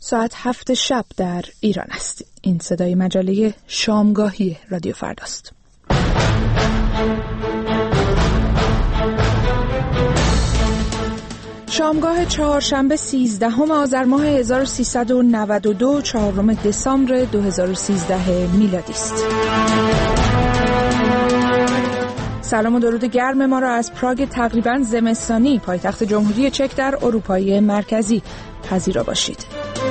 ساعت 7 شب در ایران است. این صدای مجله شامگاهی رادیو فرداست. شامگاه چهارشنبه 13 آذر ماه 1392 4 دسامبر 2013 میلادی است. سلام و درود گرم ما را از پراگ تقریباً زمستانی پایتخت جمهوری چک در اروپای مرکزی پذیرا باشید.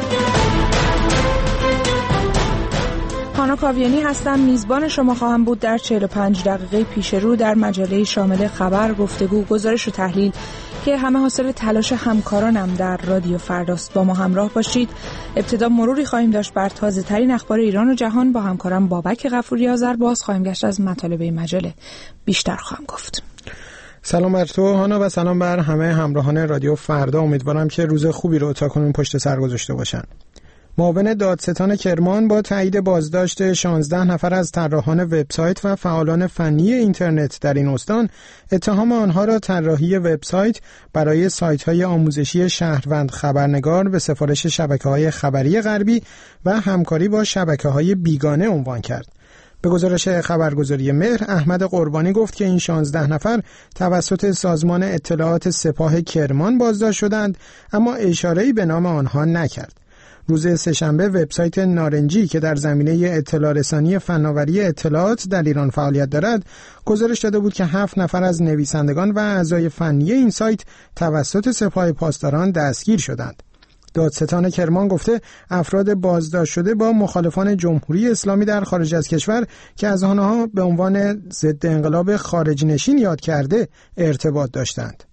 هانا کاویانی هستم، میزبان شما خواهم بود در 45 دقیقه پیش رو در مجله شامل خبر، گفتگو، گزارش و تحلیل که همه حاصل تلاش همکارانم در رادیو فرداست. با ما همراه باشید. ابتدا مروری خواهیم داشت بر تازه ترین اخبار ایران و جهان. با همکارم بابک غفوری آذر باز خواهیم گشت از مطالب مجله بیشتر خواهم گفت. سلام بر تو هانا و سلام بر همه همراهان رادیو فردا. امیدوارم که روز خوبی رو تاکنون پشت سر گذاشته باشن. معاون دادستان کرمان با تایید بازداشت 16 نفر از طراحان وبسایت و فعالان فنی اینترنت در این استان، اتهام آنها را طراحی وبسایت برای سایت‌های آموزشی شهروند خبرنگار به سفارش شبکه‌های خبری غربی و همکاری با شبکه‌های بیگانه عنوان کرد. به گزارش خبرگزاری مهر، احمد قربانی گفت که این 16 نفر توسط سازمان اطلاعات سپاه کرمان بازداشت شدند، اما اشاره‌ای به نام آنها نکرد. روز سه‌شنبه وبسایت نارنجی که در زمینه اطلاع رسانی فناوری اطلاعات در ایران فعالیت دارد، گزارش داده بود که 7 نفر از نویسندگان و اعضای فنی این سایت توسط سپاه پاسداران دستگیر شدند. دادستان کرمان گفته افراد بازداشت شده با مخالفان جمهوری اسلامی در خارج از کشور که از آنها به عنوان ضد انقلاب خارج نشین یاد کرده ارتباط داشتند.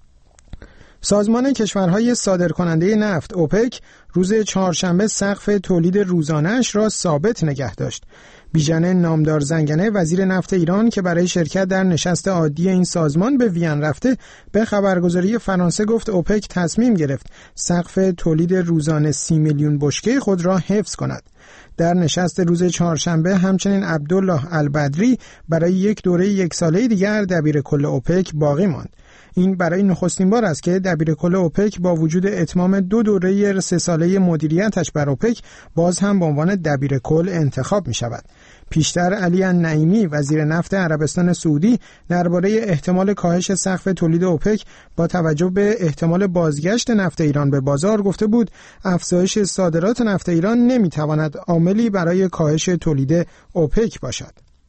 سازمان کشورهای صادرکننده نفت اوپک روز چهارشنبه سقف تولید روزانه‌اش را ثابت نگه داشت. بیژن نامدار زنگنه وزیر نفت ایران که برای شرکت در نشست عادی این سازمان به وین رفته، به خبرگزاری فرانسه گفت اوپک تصمیم گرفت سقف تولید روزانه 30 میلیون بشکه خود را حفظ کند. در نشست روز چهارشنبه همچنین عبدالله البدری برای یک دوره 1 ساله دیگر دبیرکل اوپک باقی ماند. این برای نخستین بار است که دبیرکل اوپک با وجود اتمام 2 دوره 3 ساله مدیریتش بر اوپک باز هم به عنوان دبیرکل انتخاب می شود. پیشتر علی النعیمی وزیر نفت عربستان سعودی درباره احتمال کاهش سقف تولید اوپک با توجه به احتمال بازگشت نفت ایران به بازار گفته بود افزایش صادرات نفت ایران نمیتواند عاملی برای کاهش تولید اوپک باشد.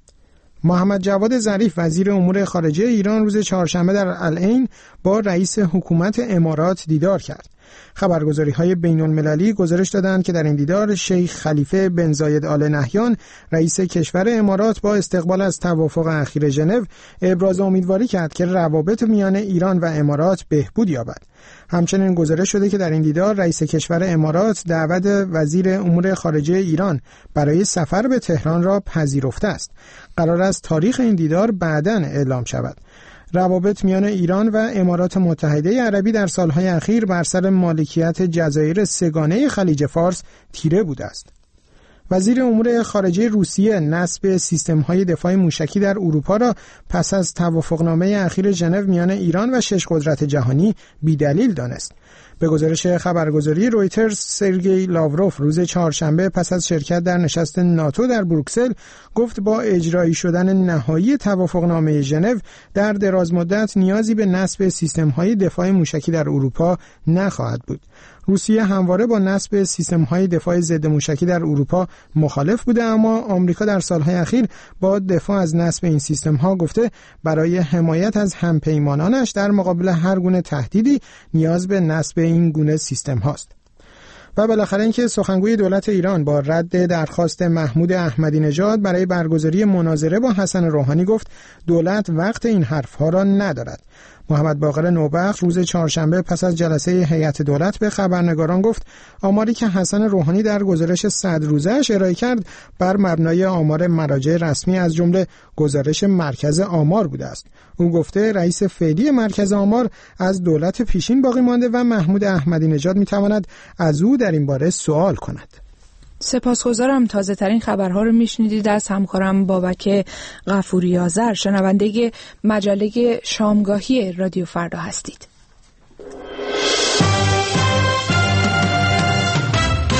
محمد جواد ظریف وزیر امور خارجه ایران روز چهارشنبه در العین با رئیس حکومت امارات دیدار کرد. خبرگزاری‌های بین‌المللی گزارش دادند که در این دیدار شیخ خلیفه بن زاید آل نهیان رئیس کشور امارات با استقبال از توافق اخیر ژنو ابراز امیدواری کرد که روابط میان ایران و امارات بهبود یابد. همچنین گزارش شده که در این دیدار رئیس کشور امارات دعوت وزیر امور خارجه ایران برای سفر به تهران را پذیرفته است. قرار است تاریخ این دیدار بعداً اعلام شود. روابط میان ایران و امارات متحده عربی در سالهای اخیر بر سر مالکیت جزایر سگانه خلیج فارس تیره بوده است. وزیر امور خارجه روسیه نصب سیستم‌های دفاع موشکی در اروپا را پس از توافقنامه اخیر ژنو میان ایران و 6 قدرت جهانی بی‌دلیل دانست. به گزارش خبرگزاری رویترز، سرگئی لاوروف روز چهارشنبه پس از شرکت در نشست ناتو در بروکسل گفت با اجرایی شدن نهایی توافقنامه ژنو در دراز مدت نیازی به نصب سیستم‌های دفاع موشکی در اروپا نخواهد بود. روسیه همواره با نصب سیستم‌های دفاع ضد موشکی در اروپا مخالف بوده، اما آمریکا در سالهای اخیر با دفاع از نصب این سیستم‌ها گفته برای حمایت از همپیمانانش در مقابل هر گونه تهدیدی نیاز به نصب این گونه سیستم هاست. و بالاخره اینکه سخنگوی دولت ایران با رد درخواست محمود احمدی نژاد برای برگزاری مناظره با حسن روحانی گفت دولت وقت این حرفها را ندارد. محمد باقر نوبخت روز چهارشنبه پس از جلسه هیئت دولت به خبرنگاران گفت آماری که حسن روحانی در گزارش 100 روزه‌اش ارائه کرد بر مبنای آمار مراجع رسمی از جمله گزارش مرکز آمار بوده است. او گفته رئیس فعلی مرکز آمار از دولت پیشین باقی مانده و محمود احمدی نژاد میتواند از او در این باره سوال کند. سپاسگزارم. تازه ترین خبرها رو میشنیدید از همکارم بابک غفوری آذر. شنونده مجله شامگاهی رادیو فردا هستید.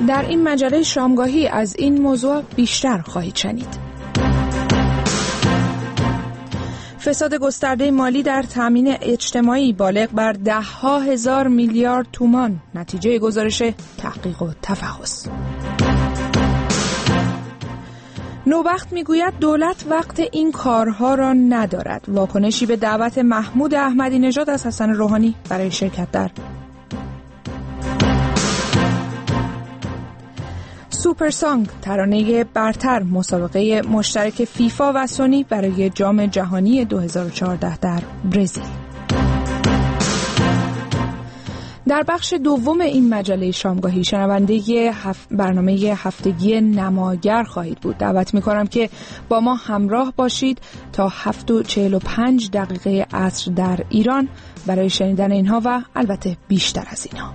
در این مجله شامگاهی از این موضوع بیشتر خواهید شنید. فساد گسترده مالی در تامین اجتماعی بالغ بر 10,000 میلیارد تومان، نتیجه گزارش تحقیق و تفحص. نوبخت میگوید دولت وقت این کارها را ندارد. واکنشی به دعوت محمود احمدی نژاد از حسن روحانی برای شرکت در سوپر سانگ، ترانه برتر، مسابقه مشترک فیفا و سونی برای جام جهانی 2014 در برزیل. در بخش دوم این مجله شامگاهی شنونده برنامه هفتگی نماگر خواهید بود. دعوت می‌کنم که با ما همراه باشید تا 7:45 دقیقه عصر در ایران برای شنیدن اینها و البته بیشتر از اینها.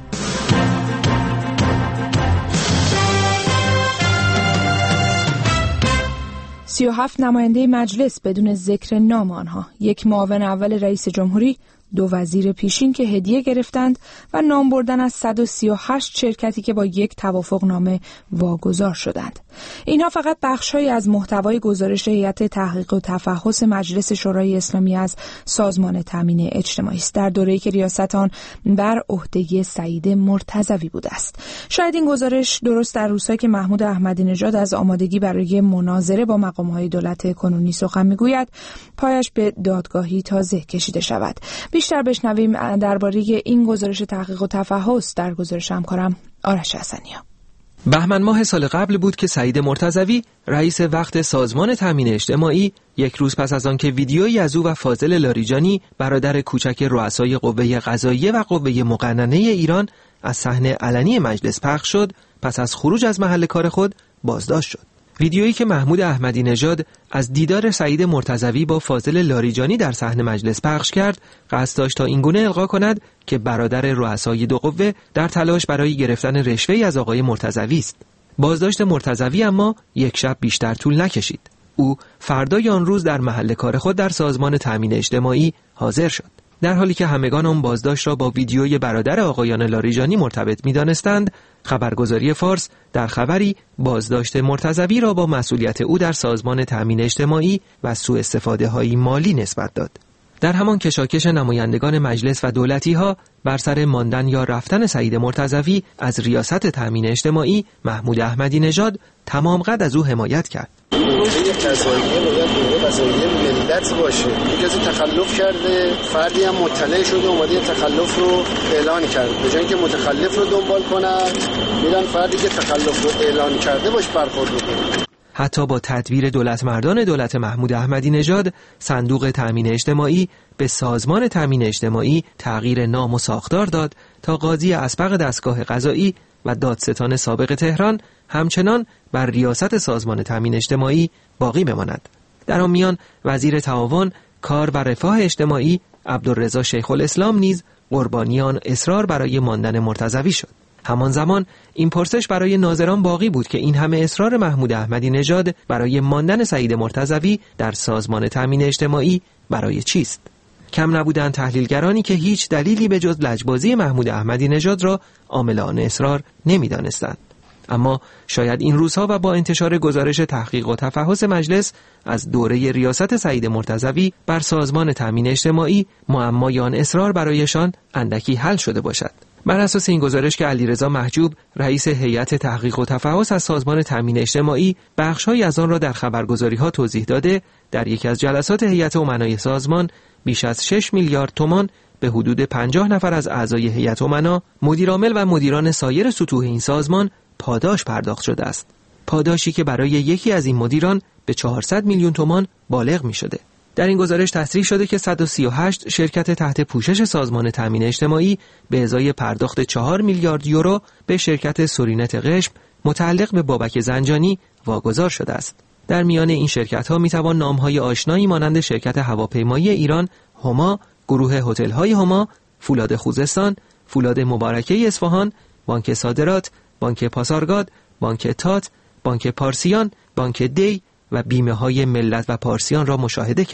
37 نماینده مجلس بدون ذکر نام آنها، یک معاون اول رئیس جمهوری، 2 وزیر پیشین که هدیه گرفتند و نام بردن از 138 شرکتی که با یک توافقنامه واگذار شدند. اینها فقط بخش‌هایی از محتوای گزارش هیئت تحقیق و تفحص مجلس شورای اسلامی از سازمان تامین اجتماعی است در دوره‌ای که ریاست آن بر عهده سعید مرتضوی بوده است. شاید این گزارش درست در روزهایی که محمود احمدی نژاد از آمادگی برای مناظره با مقام‌های دولت کنونی سخن می‌گوید، پایش به دادگاهی تازه کشیده شود. بیشتر بشنویم درباره این گزارش تحقیق و تفحص در گزارش همکارم آرش حسنی‌ها. بهمن ماه سال قبل بود که سعید مرتضوی رئیس وقت سازمان تامین اجتماعی یک روز پس از آنکه ویدیویی از او و فاضل لاریجانی برادر کوچک رؤسای قوه قضاییه و قوه مقننه ایران از صحنه علنی مجلس پخش شد، پس از خروج از محل کار خود بازداشت شد. ویدیویی که محمود احمدی نژاد از دیدار سعید مرتضوی با فاضل لاریجانی در صحن مجلس پخش کرد، قصد داشت تا اینگونه القا کند که برادر رؤسای دو قوه در تلاش برای گرفتن رشوه‌ای از آقای مرتضوی است. بازداشت مرتضوی اما یک شب بیشتر طول نکشید. او فردای آن روز در محل کار خود در سازمان تامین اجتماعی حاضر شد. در حالی که همگان آن بازداشت را با ویدیوی برادر آقایان لاریجانی مرتبط می‌دانستند، خبرگزاری فارس در خبری بازداشت مرتضوی را با مسئولیت او در سازمان تامین اجتماعی و سوء استفاده‌های مالی نسبت داد. در همان کشاکش نمایندگان مجلس و دولتی‌ها بر سر ماندن یا رفتن سعید مرتضوی از ریاست تامین اجتماعی، محمود احمدی نژاد تمام قد از او حمایت کرد. یک قضاییه باید قضاییه ملت باشه. کسی تخلف کرده، فردی هم مطلع شده اومده تخلف رو اعلان کرد. به جای اینکه متخلف رو دنبال کنن، میرن فردی که تخلف رو اعلان کرده باش برخورد کنن. حتی با تدبیر دولتمردان دولت محمود احمدی نژاد، صندوق تامین اجتماعی به سازمان تامین اجتماعی تغییر نام و ساختار داد تا قاضی اسبق دستگاه قضایی و دادستان سابق تهران همچنان بر ریاست سازمان تامین اجتماعی باقی بماند. در آن میان وزیر تعاون، کار و رفاه اجتماعی عبدالرضا شیخ الاسلام نیز قربانی آن اصرار برای ماندن مرتضوی شد. همان زمان این پرسش برای ناظران باقی بود که این همه اصرار محمود احمدی نژاد برای ماندن سعید مرتضوی در سازمان تامین اجتماعی برای چیست؟ کم نبودند تحلیلگرانی که هیچ دلیلی به جز لجبازی محمود احمدی نژاد را عامل آن اصرار نمی‌دانستند. اما شاید این روزها و با انتشار گزارش تحقیق و تفحص مجلس از دوره ریاست سعید مرتضوی بر سازمان تامین اجتماعی معمای آن اصرار برایشان اندکی حل شده باشد. بر اساس این گزارش که علیرضا محجوب رئیس هیئت تحقیق و تفحص از سازمان تامین اجتماعی بخش‌هایی از آن را در خبرگزاری‌ها توضیح داده، در یکی از جلسات هیئت امنای سازمان بیش از 6 میلیارد تومان به حدود 50 نفر از اعضای هیئت امنا، مدیرعامل و مدیران سایر سطوح این سازمان پاداش پرداخت شده است. پاداشی که برای یکی از این مدیران به 400 میلیون تومان بالغ می شده. در این گزارش تصریح شده که 138 شرکت تحت پوشش سازمان تامین اجتماعی به ازای پرداخت 4 میلیارد یورو به شرکت سورینت قشم متعلق به بابک زنجانی واگذار شده است. در میان این شرکت‌ها می‌توان نام‌های آشنایی مانند شرکت هواپیمایی ایران، هما، گروه هتل‌های هما، فولاد خوزستان، فولاد مبارکه اصفهان، بانک صادرات، بانک پاسارگاد، بانک تات، بانک پارسیان، بانک دی و بیمه‌های ملت و پارسیان را مشاهده کرد.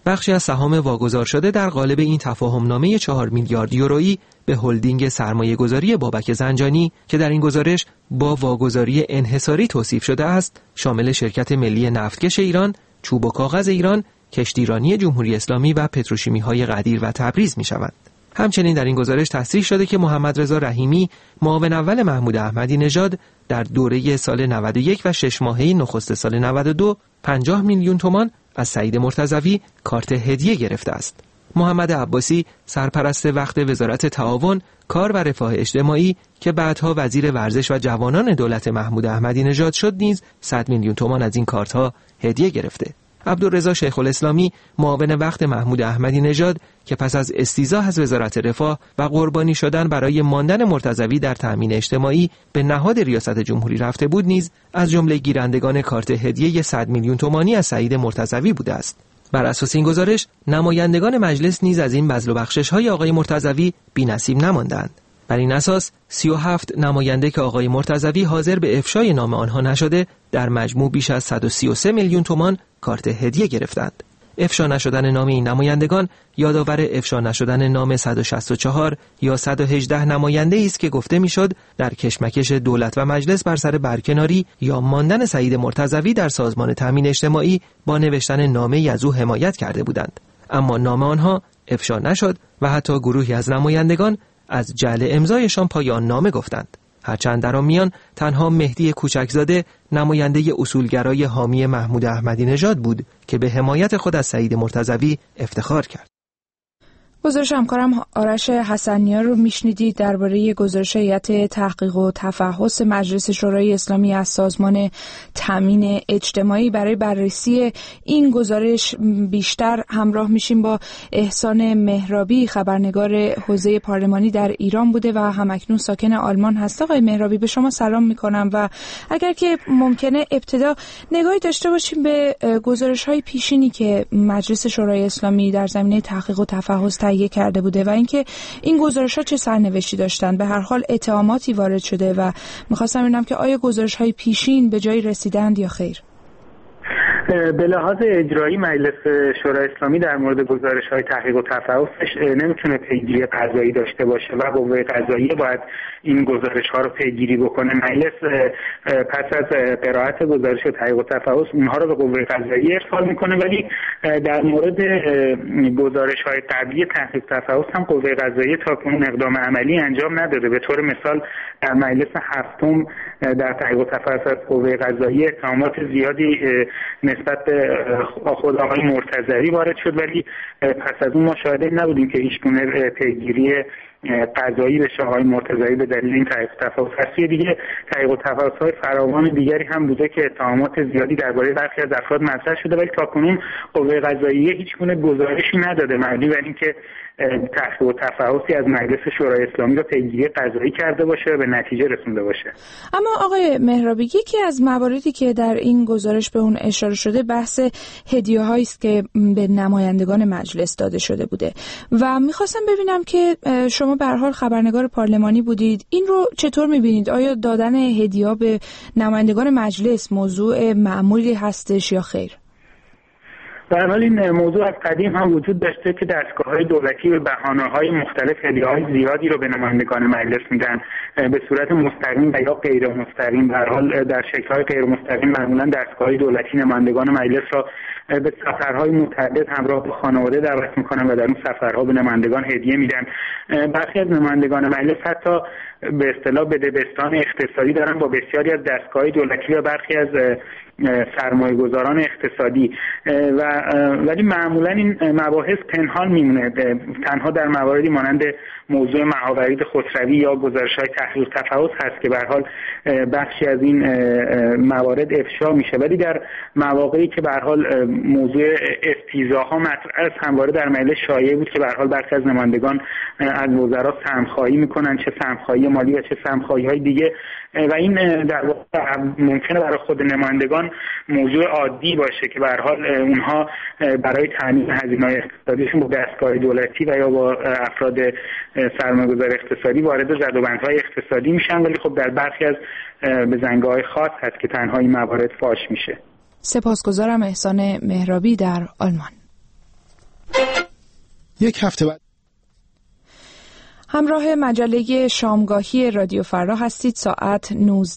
بخشی از سهام واگذار شده در قالب این تفاهمنامه 4 میلیارد یورویی به هلدینگ سرمایه‌گذاری بابک زنجانی که در این گزارش با واگذاری انحصاری توصیف شده است، شامل شرکت ملی نفتکش ایران، چوب و کاغذ ایران، کشتیرانی جمهوری اسلامی و پتروشیمی‌های قدیر و تبریز می‌شوند. همچنین در این گزارش تصریح شده که محمد رضا رحیمی، معاون اول محمود احمدی نژاد، در دوره سال 91 و 6 ماهه نخست سال 92 50 میلیون تومان از سعید مرتضوی کارت هدیه گرفته است. محمد عباسی، سرپرست وقت وزارت تعاون، کار و رفاه اجتماعی که بعدها وزیر ورزش و جوانان دولت محمود احمدی نژاد شد، نیز 100 میلیون تومان از این کارت‌ها هدیه گرفته. عبدالرضا شیخ الاسلامی، معاون وقت محمود احمدی نژاد که پس از استیضاح از وزارت رفاه و قربانی شدن برای ماندن مرتضوی در تامین اجتماعی به نهاد ریاست جمهوری رفته بود، نیز از جمله گیرندگان کارت هدیه 100 میلیون تومانی از سعید مرتضوی بوده است. بر اساس این گزارش، نمایندگان مجلس نیز از این بذل و بخشش‌های آقای مرتضوی بی‌نصیب نماندند. بر این اساس 37 نماینده که آقای مرتضوی حاضر به افشای نام آنها نشده، در مجموع بیش از 133 میلیون تومان کارت هدیه گرفتند. افشا نشدن نام این نمایندگان یادآور افشا نشدن نام 164 یا 118 نماینده است که گفته میشد در کشمکش دولت و مجلس بر سر برکناری یا ماندن سعید مرتضوی در سازمان تامین اجتماعی با نوشتن نامه‌ای از او حمایت کرده بودند. اما نام آنها افشا نشد و حتی گروهی از نمایندگان از جعل امضایشان پایان نامه گفتند. هرچند در آن میان تنها مهدی کوچکزاده، نماینده اصولگرای حامی محمود احمدی نژاد بود که به حمایت خود از سعید مرتضوی افتخار کرد. گزارش همکارم آرش حسنیار رو میشنیدید درباره گزارش هیئت تحقیق و تفحص مجلس شورای اسلامی از سازمان تامین اجتماعی. برای بررسی این گزارش بیشتر همراه میشیم با احسان مهرابی، خبرنگار حوزه پارلمانی در ایران بوده و همکنون ساکن آلمان هست. آقای مهرابی، به شما سلام میکنم و اگر که ممکنه ابتدا نگاهی داشته باشیم به گزارش‌های پیشینی که مجلس شورای اسلامی در زمینه تحقیق و تفحص کرده بوده و اینکه این گزارش‌ها چه سرنوشتی داشتن. به هر حال اتهاماتی وارد شده و می‌خواستم ببینم که آیا گزارش‌های پیشین به جایی رسیدند یا خیر. به لحاظ اجرایی مجلس شورای اسلامی در مورد گزارش‌های تحقیق و تفحصش نمیتونه پیگیری قضایی داشته باشه و قوه قضاییه باید این گزارش‌ها رو پیگیری بکنه. مجلس پس از قرائت گزارش تحقیق و تفحص اونها رو به قوه قضاییه ارسال میکنه، ولی در مورد گزارش‌های قبلی تحقیق و تفحص هم قوه قضاییه تاکنون اقدام عملی انجام نداده. به طور مثال در مجلس هفتم در تحقیق و تفحص از قوه قضاییه اتهامات زیادی نسبت به خود آقای مرتضوی وارد شد، ولی پس از اون ما شاهد نبودیم که هیچ گونه پیگیری قضایی بشه آقای مرتضوی به دلیل این تحقیق و تفحص. هستی دیگه تحقیق و تفحص‌های فراوان دیگری هم بوده که اتهامات زیادی درباره برخی از افراد مطرح شده، ولی تاکنون قوه قضاییه هیچ گونه گزارشی نداده مبنی بر اینکه تحقیق و تفحصی از مجلس شورای اسلامی را پیگیری قضایی کرده باشه و به نتیجه رسونده باشه. اما آقای مهرابی، یکی از مواردی که در این گزارش به اون اشاره شده بحث هدیه‌هایی است که به نمایندگان مجلس داده شده بوده و می‌خواستم ببینم که شما به هر حال خبرنگار پارلمانی بودید، این رو چطور می‌بینید؟ آیا دادن هدیه‌ها به نمایندگان مجلس موضوع معمولی هستش یا خیر؟ در حال این موضوع از قدیم هم وجود داشته که دستگاه‌های دولتی به بهانه‌های مختلف هدیه‌های زیادی رو به نمایندگان مجلس میدن، به صورت مستقیم و یا غیر مستقیم. در حال در شکل‌های غیر مستقیم معمولاً دستگاه‌های دولتی نمایندگان مجلس را به سفرهای متعدد همراه با خانواده دعوت میکنن و در اون سفرها به نمایندگان هدیه میدن. برخی از نمایندگان مجلس حتی به اصطلاح بدبستان اقتصادی دارن با بسیاری از دستگاه‌های دولتی و برخی از سرمایه‌گذاران اقتصادی ولی معمولا این مباحث پنهان میمونه. تنها در مواردی مانند موضوع معاورید خسروی یا گزارش‌های تحقیق تفحص هست که به هر حال بخشی از این موارد افشا میشه، ولی در مواقعی که به هر حال موضوع استیضاح‌ها مطرح است همواره در مجلس شایع بود که به هر حال برخی از نمایندگان از وزرا سهم‌خواهی میکنن، چه سهم‌خواهی مالی و چه سهم‌خواهی‌های دیگه، و این در واقع ممکنه برای خود نمایندگان موضوع عادی باشه که به هر حال اونها برای تامین هزینه‌های اقتصادیشون با دستگاه دولتی و یا با افراد سرمایه‌گذار اقتصادی وارد زدوبندهای اقتصادی میشن، ولی خب در برخی از بزنگاه‌های خاص هست که تنها این موارد فاش میشه. سپاسگزارم. احسان مهرابی در آلمان. یک هفته بعد همراه مجله شامگاهی رادیو فردا هستید. ساعت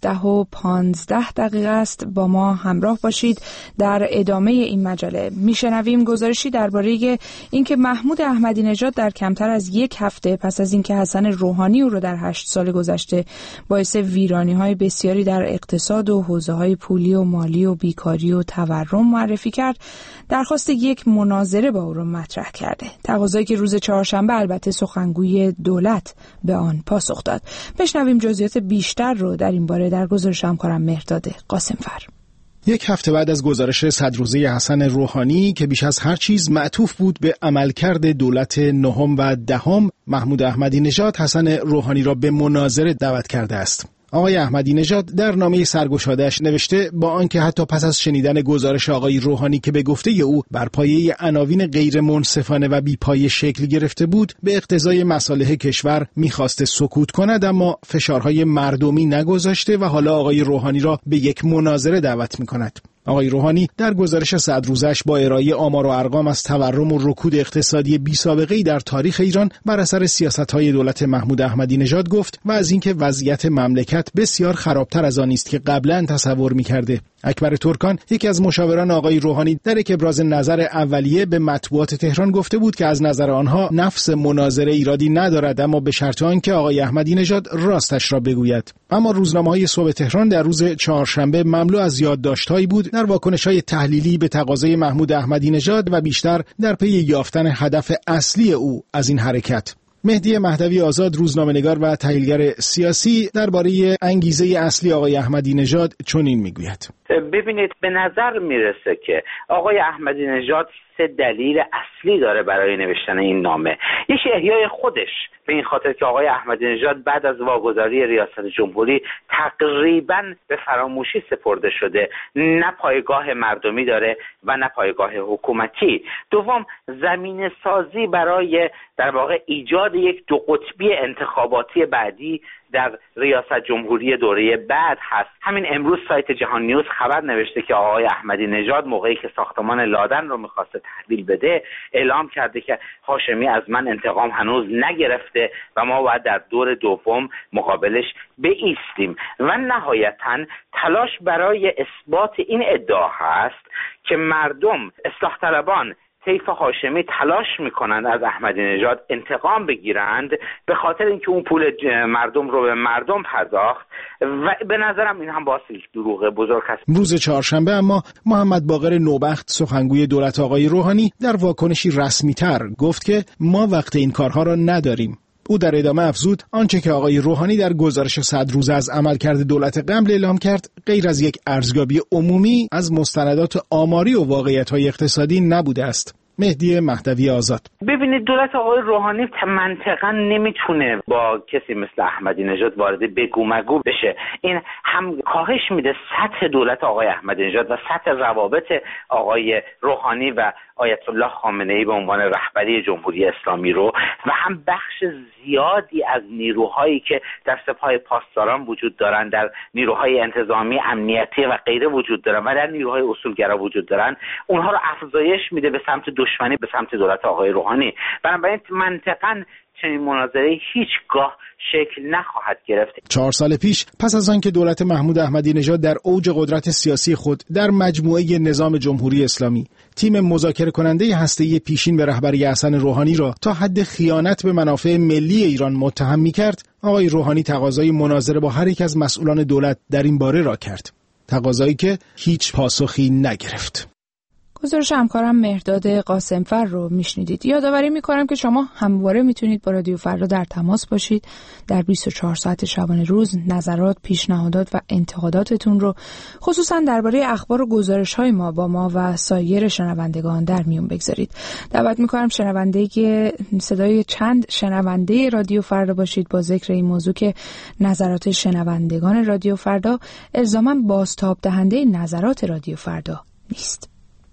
19:15 است. با ما همراه باشید. در ادامه این مجله میشنویم گزارشی درباره اینکه محمود احمدی نژاد در کمتر از یک هفته پس از اینکه حسن روحانی او را در 8 سال گذشته باعث ویرانی‌های بسیاری در اقتصاد و حوزه‌های پولی و مالی و بیکاری و تورم معرفی کرد، درخواست یک مناظره با او را مطرح کرده. تقاضایی که روز چهارشنبه البته سخنگوی دولت به آن پاسخ داد. بشنویم جزئیات بیشتر رو در این باره در گزارش همکارم مهرداد قاسمفر. یک هفته بعد از گزارش 100 روزه حسن روحانی که بیش از هر چیز معطوف بود به عملکرد دولت نهم و دهم، محمود احمدی نژاد حسن روحانی را به مناظره دعوت کرده است. آقای احمدی نژاد در نامه سرگشاده‌اش نوشته با آنکه حتی پس از شنیدن گزارش آقای روحانی که به گفته او بر پایه عناوین غیر منصفانه و بی‌پایه شکل گرفته بود، به اقتضای مصالح کشور می‌خواسته سکوت کند، اما فشارهای مردمی نگذاشته و حالا آقای روحانی را به یک مناظره دعوت می‌کند. آقای روحانی در گزارش 100 روزش با ارائه آمار و ارقام از تورم و رکود اقتصادی بی‌سابقه‌ای در تاریخ ایران بر اثر سیاست‌های دولت محمود احمدی نژاد گفت و از اینکه وضعیت مملکت بسیار خرابتر از آنی است که قبلا تصور می‌کرده. اکبر ترکان، یکی از مشاوران آقای روحانی، در یک ابراز نظر اولیه به مطبوعات تهران گفته بود که از نظر آنها نفس مناظره ایرادی ندارد، اما به شرط آنکه آقای احمدی نژاد راستش را بگوید. اما روزنامه‌های صبح تهران در روز چهارشنبه مملو از یادداشت‌هایی بود در واکنش‌های تحلیلی به تقاضای محمود احمدی نژاد و بیشتر در پی یافتن هدف اصلی او از این حرکت. مهدی مهدوی آزاد، روزنامه‌نگار و تحلیلگر سیاسی، درباره انگیزه اصلی آقای احمدی نژاد چنین میگوید: ببینید، به نظر میرسه که آقای احمدی نژاد 3 دلیل اصلی داره برای نوشتن این نامه. یکی احیای خودش، به این خاطر که آقای احمدی نژاد بعد از واگذاری ریاست جمهوری تقریباً به فراموشی سپرده شده، نه پایگاه مردمی داره و نه پایگاه حکومتی. دوم، زمینه سازی برای در واقع ایجاد یک 2 قطبی انتخاباتی بعدی در ریاست جمهوری دوره بعد هست. همین امروز سایت جهان نیوز خبر نوشته که آقای احمدی نژاد موقعی که ساختمان لادن رو می‌خواسته تحویل بده، اعلام کرده که هاشمی از من انتقام هنوز نگرفته و ما باید در دور دوم مقابلش بایستیم. و نهایتاً تلاش برای اثبات این ادعا هست که مردم، اصلاح طلبان، طیف هاشمی تلاش میکنند از احمدی نژاد انتقام بگیرند به خاطر اینکه اون پول مردم رو به مردم پرداخت و به نظرم این هم باعث دروغ بزرگ است. روز چهارشنبه اما محمد باقر نوبخت، سخنگوی دولت آقای روحانی، در واکنشی رسمی‌تر گفت که ما وقت این کارها را نداریم. او در ادامه افزود آنچه که آقای روحانی در گزارش 100 روزه از عملکرد دولت قبل اعلام کرد غیر از یک ارزیابی عمومی از مستندات آماری و واقعیت‌های اقتصادی نبوده است. مهدی مهدوی آزاد: ببینید، دولت آقای روحانی منطقاً نمیتونه با کسی مثل احمدی نژاد وارد بگو مگو بشه. این هم کاهش میده سطح دولت آقای احمدی نژاد و سطح روابط آقای روحانی و آیت الله خامنه‌ای به عنوان رهبری جمهوری اسلامی رو، و هم بخش زیادی از نیروهایی که در سپاه پاسداران وجود دارن، در نیروهای انتظامی، امنیتی و غیره وجود دارن و در نیروهای اصولگرا وجود دارن، اونها رو افزایش میده به سمت دشمنی به سمت دولت آقای روحانی. بنابراین منطقاً چنین مناظره هیچگاه شکل نخواهد گرفت. 4 سال پیش پس از آنکه دولت محمود احمدی نژاد در اوج قدرت سیاسی خود در مجموعه نظام جمهوری اسلامی تیم مذاکره کننده هسته‌ای پیشین به رهبری حسن روحانی را تا حد خیانت به منافع ملی ایران متهم می‌کرد، آقای روحانی تقاضای مناظره با هر یک از مسئولان دولت در این باره را کرد. تقاضایی که هیچ پاسخی نگرفت. گزارش همکارم مهرداد قاسمفر رو میشنیدید. یادآوری میکنم که شما همواره میتونید با رادیو فردا در تماس باشید. در 24 ساعت شبانه روز نظرات، پیشنهادات و انتقاداتتون رو خصوصا درباره اخبار و گزارش‌های ما با ما و سایر شنوندگان در میون بگذارید. دعوت میکنم شنونده صدای چند شنونده رادیو فردا باشید با ذکر این موضوع که نظرات شنوندگان رادیو فردا الزاماً بازتاب دهنده نظرات رادیو فردا نیست.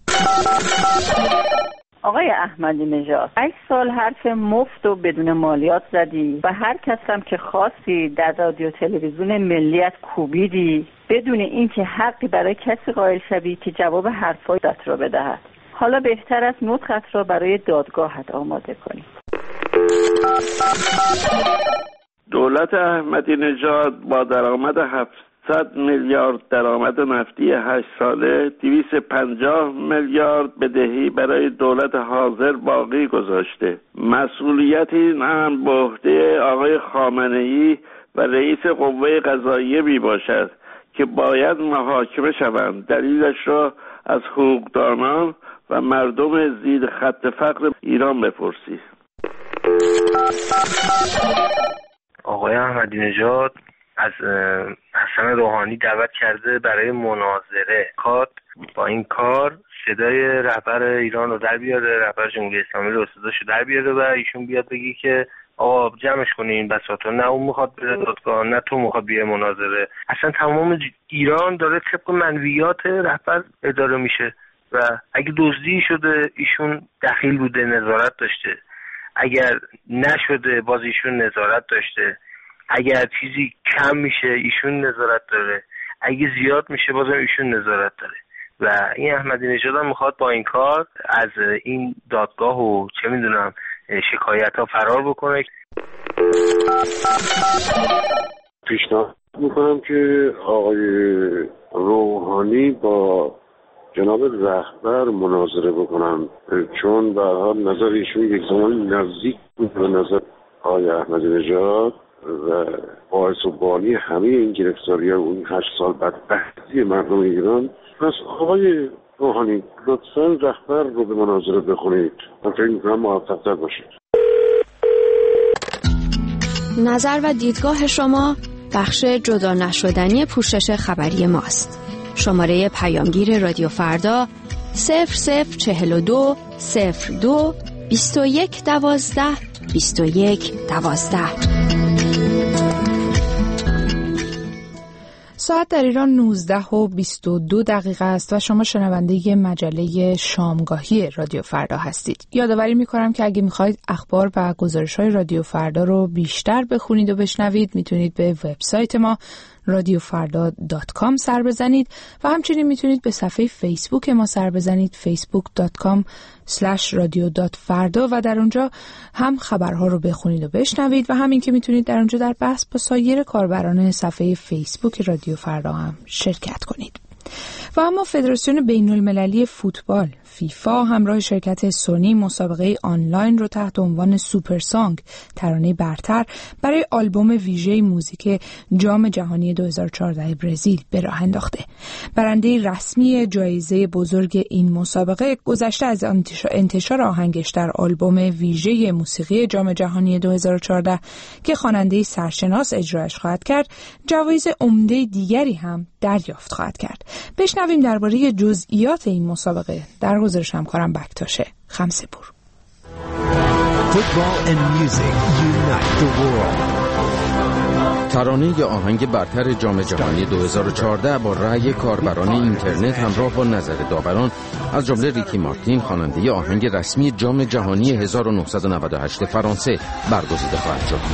آقای احمدی نژاد 8 سال حرف مفت و بدون مالیات زدی و هر کس هم که خواستی در رادیو تلویزیون ملیت کوبیدی بدون اینکه حقی برای کسی قائل شوی که جواب حرفایت را بدهد. حالا بهتر است نطقت را برای دادگاهت آماده کنی. دولت احمدی نژاد با درآمد 700 میلیارد درآمد نفتی 8 ساله 250 میلیارد بدهی برای دولت حاضر باقی گذاشته. مسئولیت این امر به عهده آقای خامنه‌ای و رئیس قوه قضاییه می باشد که باید محاکمه شوند. دلیلش را از حقوقدانان و مردم زیر خط فقر ایران بپرسید. آقای احمدی نژاد از حسن روحانی دعوت کرده برای مناظره. با این کار صدای رهبر ایران رو در بیاره، رهبر جمهوری اسلامی رو صداشو در بیاره و ایشون بیاد بگی که آقا جمعش کنین بساطا، نه اون میخواد بره دادگاه نه تو میخواد بیای مناظره. اصلا تمام ایران داره طبق منویات رهبر اداره میشه و اگه دزدی شده ایشون دخیل بوده، نظارت داشته. اگر نشده باز ایشون نظارت داشته. اگر چیزی کم میشه ایشون نظارت داره، اگه زیاد میشه بازم ایشون نظارت داره و این احمدی نژاد هم میخواد با این کار از این دادگاه و چه میدونم شکایت ها فرار بکنه. پیشنهاد میکنم که آقای روحانی با جناب رهبر مناظره بکنم، چون به هر حال نظر ایشون یک زمان نزدیک بود به نظر آقای احمدی نژاد و باعث و بانی همه این گرفتاری‌ها اون 8 سال بدبختی مردم ایران. پس آقای روحانی لطفاً رهبر رو به مناظره بخونید، من فکر می‌کنم موفق‌تر باشید. نظر و دیدگاه شما بخش جدا نشدنی پوشش خبری ماست. شماره پیامگیر رادیو فردا 0042 02 21 12 21 12. ساعت در ایران 19:22 است و شما شنونده مجله شامگاهی رادیو فردا هستید. یادآوری می‌کنم که اگه می‌خواید اخبار و گزارش‌های رادیو فردا رو بیشتر بخونید و بشنوید، میتونید به وبسایت ما radiofrda.com سر بزنید و همچنین میتونید به صفحه فیسبوک ما سر بزنید facebook.com/radio.farda و در اونجا هم خبرها رو بخونید و بشنوید و همین که میتونید در اونجا در بحث با سایر کاربران صفحه فیسبوک رادیو فردا هم شرکت کنید. و اما فدراسیون بین‌المللی فوتبال فیفا همراه شرکت سونی مسابقه آنلاین رو تحت عنوان سوپر سانگ ترانه برتر برای آلبوم ویژه موزیک جام جهانی 2014 برزیل به راه انداخته. برنده رسمی جایزه بزرگ این مسابقه گذشته از انتشار آهنگش در آلبوم ویژه موسیقی جام جهانی 2014 که خواننده سرشناس اجرایش خواهد کرد، جوایز عمده دیگری هم دریافت خواهد کرد. بشنویم درباره جزئیات این مسابقه در گزارش همکارم بکتاشه خمسه‌پور. ترانه آهنگ برتر جام جهانی 2014 با رأی کاربران اینترنت همراه با نظر داوران از جمله ریکی مارتین خواننده آهنگ رسمی جام جهانی 1998 فرانسه برگزیده خواهد شد.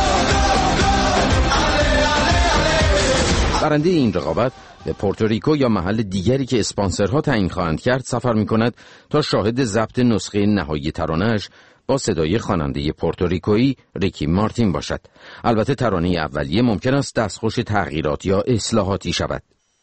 برنده این رقابت به پورتوریکو یا محل دیگری که اسپانسرها تعیین خواهند کرد سفر می‌کند تا شاهد ضبط نسخه نهایی ترانه‌اش با صدای خواننده پورتوریکویی ریکی مارتین باشد. البته ترانه اولیه ممکن است دستخوش تغییرات یا اصلاحاتی شود.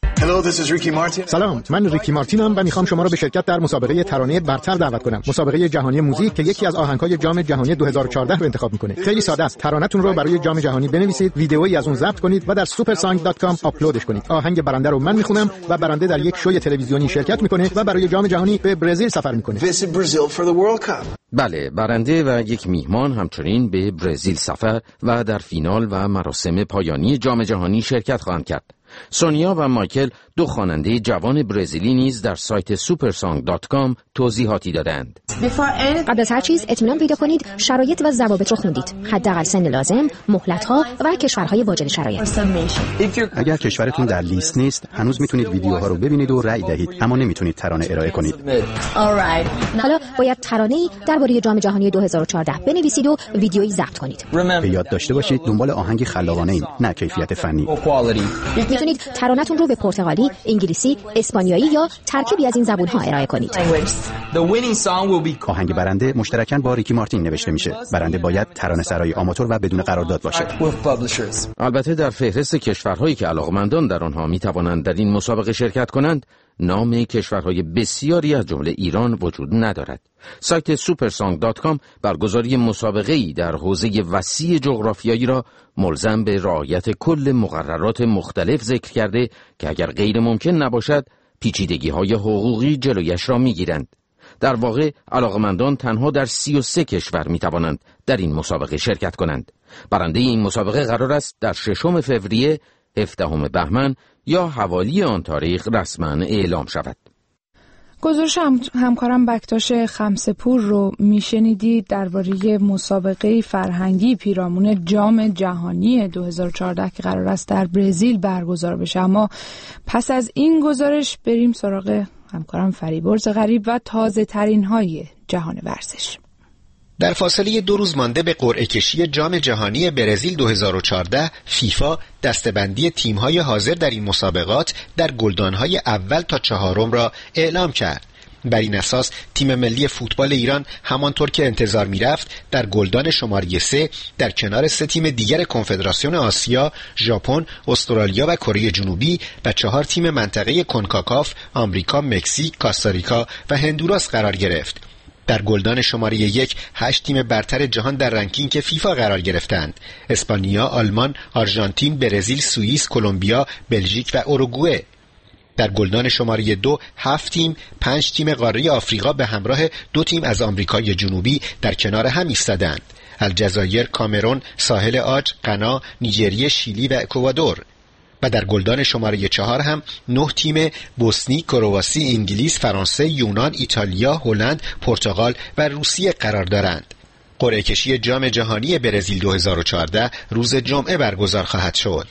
سلام، من ریکی مارتینم و میخوام شما را به شرکت در مسابقه ترانه برتر دعوت کنم. مسابقه جهانی موزیک که یکی از آهنگ‌های جام جهانی 2014 رو انتخاب میکنه. خیلی ساده است. ترانه‌تون رو برای جام جهانی بنویسید، ویدئویی از اون ضبط کنید و در supersong.com آپلودش کنید. آهنگ برنده رو من میخونم و برنده در یک شوی تلویزیونی شرکت میکنه و برای جام جهانی به برزیل سفر میکنه. بله، برنده و یک میهمان همچنین به برزیل سفر و در فینال و مراسم پایانی جام جهانی شرکت خواهند کرد. سونیا و مایکل دو خواننده جوان برزیلی نیز در سایت supersong.com توضیحاتی دادند. قبل از هر چیز اطمینان پیدا کنید شرایط و ضوابط رو خوندید. حداقل سن لازم، مهلت‌ها و کشورهای واجد شرایط. اگر کشورتون در لیست نیست، هنوز میتونید ویدیوها رو ببینید و رأی دهید، اما نمیتونید ترانه ارائه کنید. حالا باید ترانه‌ای درباره جام جهانی 2014 بنویسید و ویدیویی ضبط کنید. به یاد داشته باشید دنبال آهنگ خلاقانه ایم، نه کیفیت فنی. میتونید ترانه‌تون رو به پرتغالی، انگلیسی، اسپانیایی یا ترکیبی از این زبان‌ها ارائه کنید. آهنگ برنده مشترکاً با ریکی مارتین نوشته میشه. برنده باید ترانه‌سرای آماتور و بدون قرارداد باشه. البته در فهرست کشورهایی که علاقمندان در آنها میتوانند در این مسابقه شرکت کنند، نام کشورهای بسیاری از جمله ایران وجود ندارد. سایت supersong.com برگزاری مسابقه‌ای در حوزه وسیع جغرافیایی را ملزم به رعایت کل مقررات مختلف ذکر کرده که اگر غیر ممکن نباشد پیچیدگی‌های حقوقی جلویش را می‌گیرند. در واقع علاقمندان تنها در 33 کشور می‌توانند در این مسابقه شرکت کنند. برنده این مسابقه قرار است در 6 فوریه، 17 بهمن یا حوالی آن تاریخ رسما اعلام شود. گزارش همکارم بکتاش خمسه‌پور رو میشنیدید درباره مسابقه فرهنگی پیرامون جام جهانی 2014 که قرار است در برزیل برگزار بشه. اما پس از این گزارش بریم سراغ همکارم فریبرز غریب و تازه ترین های جهان ورزش. در فاصله 2 روز مانده به قرعه کشی جام جهانی برزیل 2014 فیفا دسته‌بندی تیم‌های حاضر در این مسابقات در گلدان‌های اول تا 4 را اعلام کرد. بر این اساس تیم ملی فوتبال ایران همانطور که انتظار می‌رفت در گلدان شماره 3 در کنار 3 تیم دیگر کنفدراسیون آسیا، ژاپن، استرالیا و کره جنوبی و 4 تیم منطقه کنکاکاف، آمریکا، مکزیک، کاستاریکا و هندوراس قرار گرفت. در گلدان شماره 1 8 تیم برتر جهان در رنکینگ فیفا قرار گرفتند: اسپانیا، آلمان، آرژانتین، برزیل، سوئیس، کلمبیا، بلژیک و اوروگوئه. در گلدان شماره 2 7 تیم، 5 تیم قاره آفریقا به همراه 2 تیم از آمریکای جنوبی در کنار هم ایستادند: الجزایر، کامرون، ساحل عاج، غنا، نیجریه، شیلی و اکوادور. و در گلدان شماره 4 هم 9 تیم بوسنی، کرواسی، انگلیس، فرانسه، یونان، ایتالیا، هلند، پرتغال و روسیه قرار دارند. قرعه کشی جام جهانی برزیل 2014 روز جمعه برگزار خواهد شد.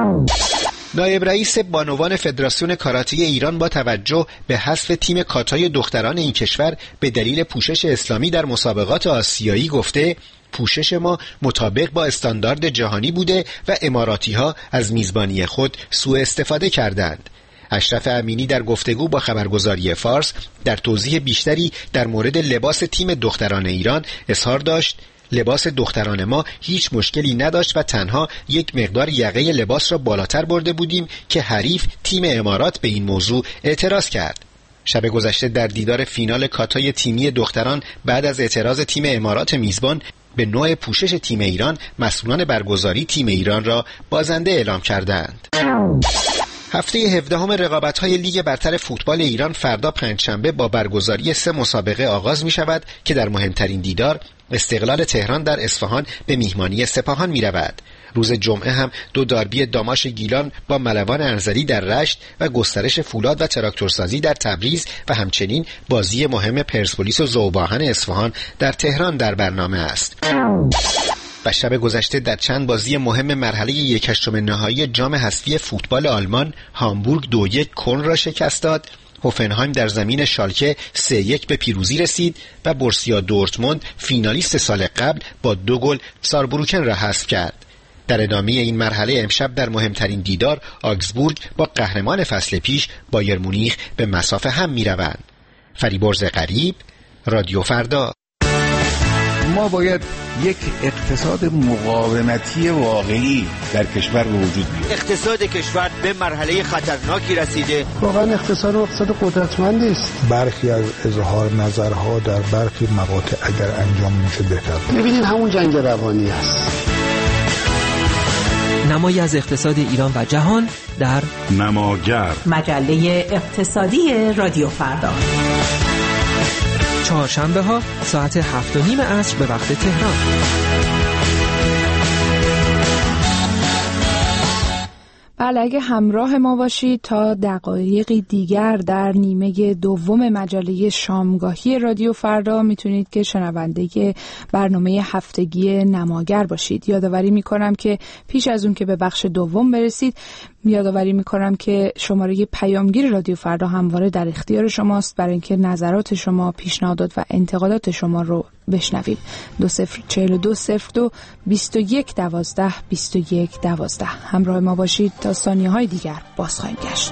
نایب رئیس بانوان فدراسیون کاراته ایران با توجه به حذف تیم کاتای دختران این کشور به دلیل پوشش اسلامی در مسابقات آسیایی گفته پوشش ما مطابق با استاندارد جهانی بوده و اماراتی‌ها از میزبانی خود سوء استفاده کردند. اشرف امینی در گفتگو با خبرگزاری فارس در توضیح بیشتری در مورد لباس تیم دختران ایران اظهار داشت لباس دختران ما هیچ مشکلی نداشت و تنها یک مقدار یقه لباس را بالاتر برده بودیم که حریف تیم امارات به این موضوع اعتراض کرد. شب گذشته در دیدار فینال کاتای تیمی دختران بعد از اعتراض تیم امارات میزبان به نوع پوشش تیم ایران، مسئولان برگزاری تیم ایران را بازنده اعلام کردند. هفته 17 رقابت‌های لیگ برتر فوتبال ایران فردا پنجشنبه با برگزاری 3 مسابقه آغاز می شود که در مهمترین دیدار استقلال تهران در اصفهان به میهمانی سپاهان می رود. روز جمعه هم 2 داربی داماش گیلان با ملوان انزلی در رشت و گسترش فولاد و تراکتورسازی در تبریز و همچنین بازی مهم پرسپولیس و ذوباهن اصفهان در تهران در برنامه است. و شب گذشته در چند بازی مهم مرحله 1/8 نهایی جام حذفی فوتبال آلمان هامبورگ 2-1 کلن را شکست داد. هوفنهایم در زمین شالکه 3-1 به پیروزی رسید و بورسیا دورتموند فینالیست سال قبل با 2 گل ساربروکن را حذف کرد. در ادامه این مرحله امشب در مهمترین دیدار آگزبورگ با قهرمان فصل پیش بایر مونیخ به مسافه هم می‌روند. فریبرز غریب، رادیو فردا. ما باید یک اقتصاد مقاومتی واقعی در کشور به وجود بیاریم. اقتصاد کشور به مرحله خطرناکی رسیده. واقعا اقتصاد قدرتمندی است. برخی از اظهار نظرها در برخی مقاطع اگر انجام میشه بهتر. ببینید همون جنگ روانی است. نمایی از اقتصاد ایران و جهان در نماگر، مجله اقتصادی رادیو فردا. چهارشنبه ها ساعت 7:30 عصر به وقت تهران. بله، اگه همراه ما باشید تا دقایقی دیگر در نیمه دوم مجله شامگاهی رادیو فردا میتونید که شنونده برنامه هفتگی نماگر باشید. یادآوری میکنم که پیش از اون که به بخش دوم برسید، یادآوری میکنم که شماره پیامگیر رادیو فردا همواره در اختیار شماست برای اینکه نظرات شما، پیشنهادات و انتقادات شما رو بشنویم. 204202 2112 2112. همراه ما باشید تا ثانیه‌های دیگر باز خواهیم گشت.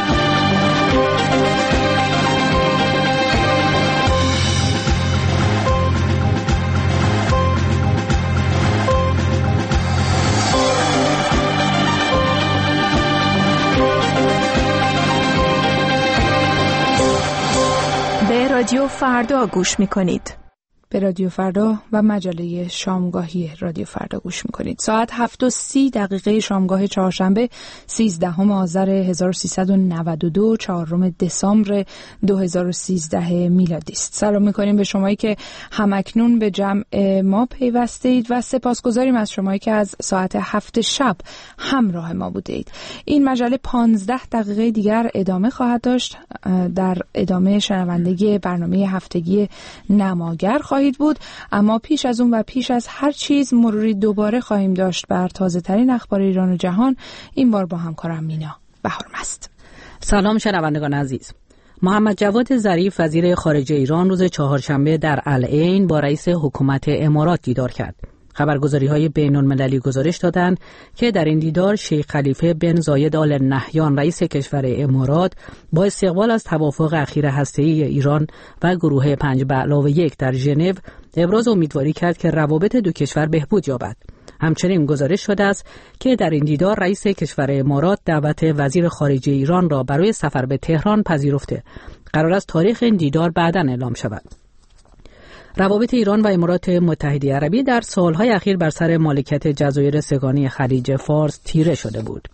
به رادیو فردا گوش می‌کنید. به رادیو فردا و مجله شامگاهی رادیو فردا گوش میکنید. ساعت 7:30 شامگاه چهارشنبه 13 آذر 1392 4 دسامبر 2013 میلادی است. سلام میکنیم به شمایی که همکنون به جمع ما پیوسته اید و سپاسگزاریم از شمایی که از ساعت 7 شب همراه ما بوده اید. این مجله 15 دقیقه دیگر ادامه خواهد داشت. در ادامه شنوندگی برنامه هفتگی نماگر خواهید بود، اما پیش از اون و پیش از هر چیز مروری دوباره خواهیم داشت بر تازه ترین اخبار ایران و جهان، این بار با همکارم مینا بهارمست. سلام شنوندگان عزیز. محمد جواد ظریف وزیر خارجه ایران روز چهارشنبه در العین با رئیس حکومت امارات دیدار کرد. خبرگزاری‌های بین‌المللی گزارش دادند که در این دیدار شیخ خلیفه بن زاید آل نهیان رئیس کشور امارات با استقبال از توافق اخیر هسته‌ای ایران و گروه 5+1 در ژنو ابراز امیدواری کرد که روابط دو کشور بهبود یابد. همچنین گزارش شده است که در این دیدار رئیس کشور امارات دعوت وزیر خارجه ایران را برای سفر به تهران پذیرفته. قرار است تاریخ این دیدار بعداً اعلام شود. روابط ایران و امارات متحده عربی در سالهای اخیر بر سر مالکیت جزایر سگانی خلیج فارس تیره شده بود.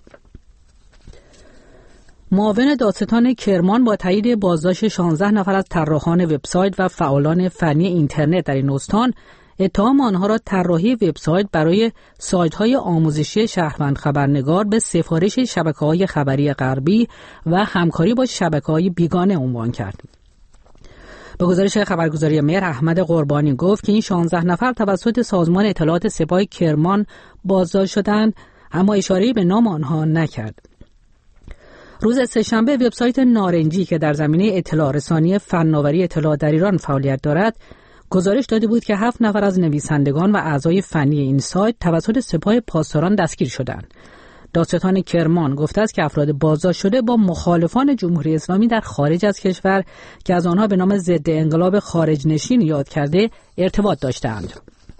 معاون دادستان کرمان با تایید بازداشت 16 نفر از طراحان وبسایت و فعالان فنی اینترنت در این استان، اتهام آنها را طراحی وبسایت برای سایت‌های آموزشی شهروند خبرنگار به سفارش شبکه‌های خبری غربی و همکاری با شبکه‌های بیگانه عنوان کرد. به گزارش خبرگزاری مهر، احمد قربانی گفت که این 16 نفر توسط سازمان اطلاعات سپاه کرمان بازداشت شدند، اما اشاره‌ای به نام آنها نکرد. روز سه‌شنبه وبسایت نارنجی که در زمینه اطلاع رسانی فناوری اطلاع در ایران فعالیت دارد، گزارش داده بود که 7 نفر از نویسندگان و اعضای فنی این سایت توسط سپاه پاسداران دستگیر شدند. دادستان کرمان گفته است که افراد بازداشت شده با مخالفان جمهوری اسلامی در خارج از کشور که از آنها به نام ضد انقلاب خارج نشین یاد کرده ارتباط داشتند.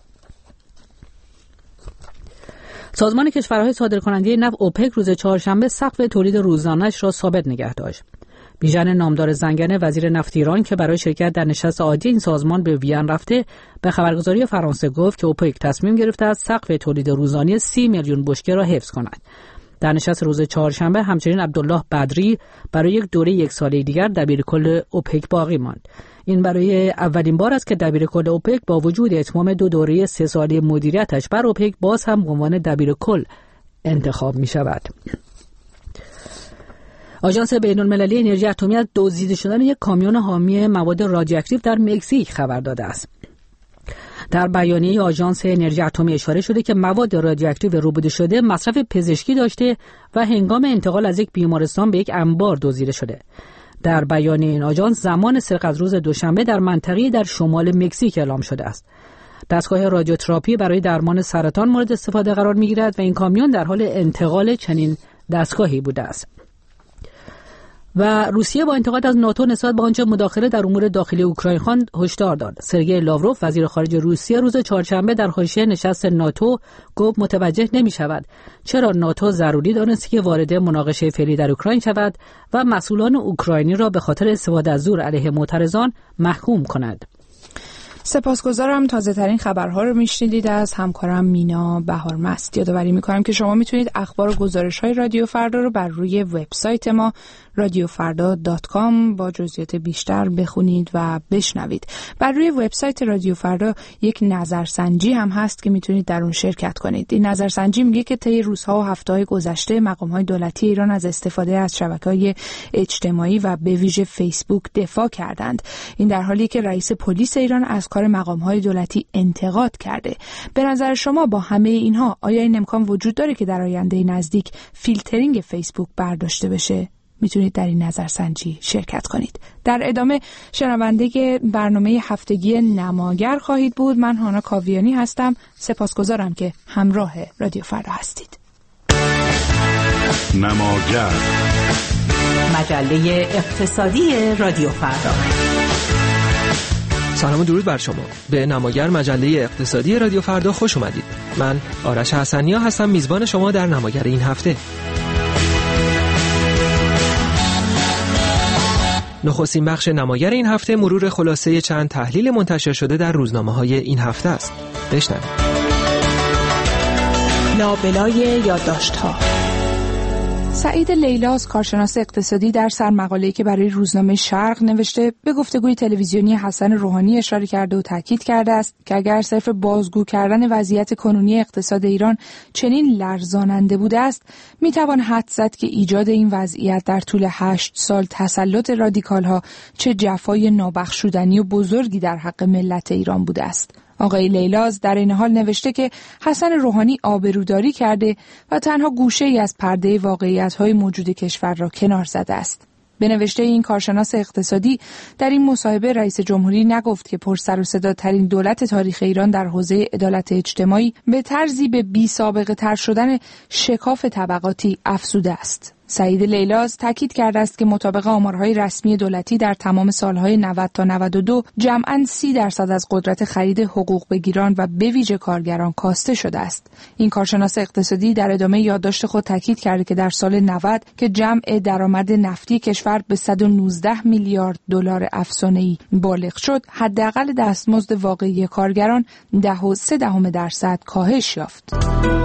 سازمان کشورهای صادرکننده نفت اوپک روز چهارشنبه سقف تولید روزانه‌اش را ثابت نگه داشت. بیژن نامدار زنگنه وزیر نفت ایران که برای شرکت در نشست عادی این سازمان به وین رفته، به خبرگزاری فرانسه گفت که اوپک تصمیم گرفته است سقف تولید روزانه 30 میلیون بشکه را حفظ کند. در نشست روز چهارشنبه همچنین عبدالله بدری برای یک دوره 1 ساله دیگر دبیرکل اوپک باقی ماند. این برای اولین بار است که دبیرکل اوپک با وجود اتمام 2 دوره 3 ساله مدیریتش بر اوپک باز هم به عنوان دبیرکل انتخاب می شود. آژانس بین‌المللی انرژی اتمی از دزدیده شدن یک کامیون حامی مواد رادیواکتیو در مکزیک خبر داده است. در بیانیه آژانس انرژی اتمی اشاره شده که مواد رادیواکتیو روبوده شده مصرف پزشکی داشته و هنگام انتقال از یک بیمارستان به یک انبار دزدیده شده. در بیانیه این آژانس زمان سرقت روز دوشنبه در منطقه‌ای در شمال مکزیک اعلام شده است. دستگاه رادیوتراپی برای درمان سرطان مورد استفاده قرار می‌گیرد و این کامیون در حال انتقال چنین دستگاهی بوده است. و روسیه با انتقاد از ناتو نسبت به آنچه مداخله در امور داخلی اوکراین خواند هشدار داد. سرگئی لاوروف وزیر خارجه روسیه روز چهارشنبه در حاشیه نشست ناتو گفت متوجه نمی‌شود چرا ناتو ضروری دانست که وارد مناقشه فعلی در اوکراین شود و مسئولان اوکراینی را به خاطر استفاده از زور علیه معترضان محکوم کند. سپاسگزارم. تازه ترین خبرها رو میشنیدید از همکارم مینا بهارمست. یادآوری میکنم که شما میتونید اخبار و گزارش‌های رادیو فردا رو بر روی وبسایت ما radiofarda.com با جزئیات بیشتر بخونید و بشنوید. بر روی وبسایت رادیو فردا یک نظرسنجی هم هست که میتونید در اون شرکت کنید. این نظرسنجی میگه که طی روزها و هفته‌های گذشته مقام‌های دولتی ایران از استفاده از شبکه‌های اجتماعی و به ویژه فیسبوک دفاع کردند. این در حالی که رئیس پلیس ایران از کار مقام‌های دولتی انتقاد کرده. به نظر شما با همه اینها آیا این امکان وجود داره که در آینده نزدیک فیلترینگ فیسبوک برداشته بشه؟ میتونید در این نظرسنجی شرکت کنید. در ادامه شنونده برنامه هفتگی نماگر خواهید بود. من هانا کاویانی هستم. سپاسگزارم که همراه رادیو فردا هستید. نماگر، مجله اقتصادی رادیو فردا. سلام و درود بر شما. به نماگر مجله اقتصادی رادیو فردا خوش اومدید. من آرش حسنیا هستم، میزبان شما در نماگر این هفته. نخستین بخش نماگر این هفته مرور خلاصه چند تحلیل منتشر شده در روزنامه‌های این هفته است. بشنوید. لابلای یادداشت‌ها. سعید لیلاز، کارشناس اقتصادی، در سرمقاله‌ای که برای روزنامه شرق نوشته به گفتگوی تلویزیونی حسن روحانی اشاره کرده و تاکید کرده است که اگر صرف بازگو کردن وضعیت کنونی اقتصاد ایران چنین لرزاننده بوده است، میتوان حدس زد که ایجاد این وضعیت در طول 8 سال تسلط رادیکال‌ها چه جفای نابخشودنی و بزرگی در حق ملت ایران بوده است. آقای لیلاز در این حال نوشته که حسن روحانی آبروداری کرده و تنها گوشه‌ای از پرده واقعیت‌های موجود کشور را کنار زده است. به نوشته این کارشناس اقتصادی، در این مصاحبه رئیس جمهوری نگفت که پر سر و صداترین دولت تاریخ ایران در حوزه عدالت اجتماعی به طرزی به بی‌سابقه تر شدن شکاف طبقاتی افزوده است. سعید لیلاز تاکید کرده است که مطابق آمارهای رسمی دولتی در تمام سالهای 90 تا 92 جمعاً 30% از قدرت خرید حقوق بگیران و به ویژه کارگران کاسته شده است. این کارشناس اقتصادی در ادامه یادداشت خود تاکید کرده که در سال 90 که جمع درآمد نفتی کشور به 119 میلیارد دلار افسانه‌ای بالغ شد، حداقل دستمزد واقعی کارگران 10.3% کاهش یافت.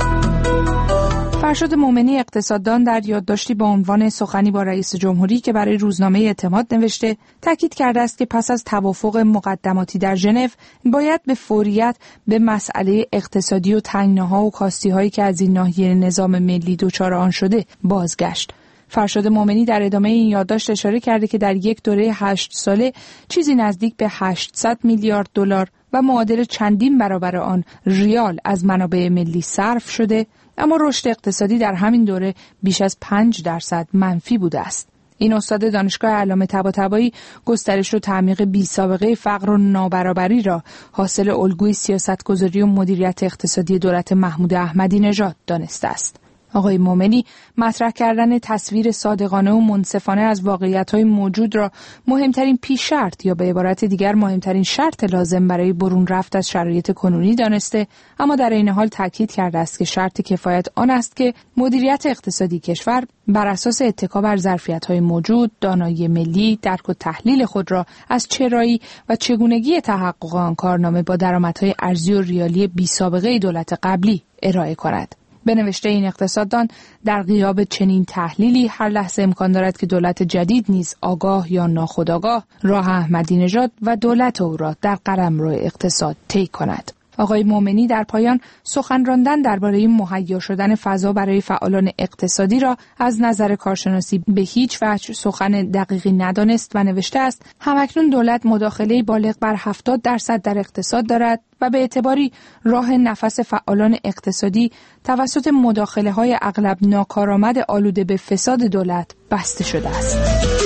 فرشاد مومنی، اقتصاددان، در یادداشتی با عنوان سخنی با رئیس جمهوری که برای روزنامه اعتماد نوشته، تاکید کرده است که پس از توافق مقدماتی در ژنو باید به فوریت به مسئله اقتصادی و تنگناها و کاستی‌هایی که از این ناحیه نظام ملی دچار آن شده بازگشت. فرشاد مومنی در ادامه این یادداشت اشاره کرده که در یک دوره 8 ساله چیزی نزدیک به 800 میلیارد دلار و معادل چندین برابر آن ریال از منابع ملی صرف شده، اما رشد اقتصادی در همین دوره بیش از 5% منفی بوده است. این استاد دانشگاه علامه طباطبایی گسترش و تعمیق بی‌سابقه فقر و نابرابری را حاصل الگوی سیاستگذاری و مدیریت اقتصادی دولت محمود احمدی نژاد دانسته است. آقای مومنی مطرح کردن تصویر صادقانه و منصفانه از واقعیت‌های موجود را مهمترین پیش شرط یا به عبارت دیگر مهمترین شرط لازم برای برون رفت از شرایط کنونی دانسته، اما در این حال تاکید کرده است که شرط کفایت آن است که مدیریت اقتصادی کشور بر اساس اتکا بر ظرفیت‌های موجود، دانایی ملی، درک و تحلیل خود را از چرایی و چگونگی تحقق آن کارنامه با درآمدهای ارزی و ریالی بی‌سابقه دولت قبلی ارائه کند. به نوشته این اقتصاددان، در غیاب چنین تحلیلی هر لحظه امکان دارد که دولت جدید نیز آگاه یا ناخودآگاه راه احمدی نژاد و دولت او را در قلمرو اقتصاد طی کند. آقای مومنی در پایان سخن راندن درباره مهیا شدن فضا برای فعالان اقتصادی را از نظر کارشناسی به هیچ وجه سخن دقیقی ندانست و نوشته است: همکنون دولت مداخله بالغ بر 70% در اقتصاد دارد و به اعتباری راه نفس فعالان اقتصادی توسط مداخله‌های اغلب ناکارآمد آلوده به فساد دولت بسته شده است.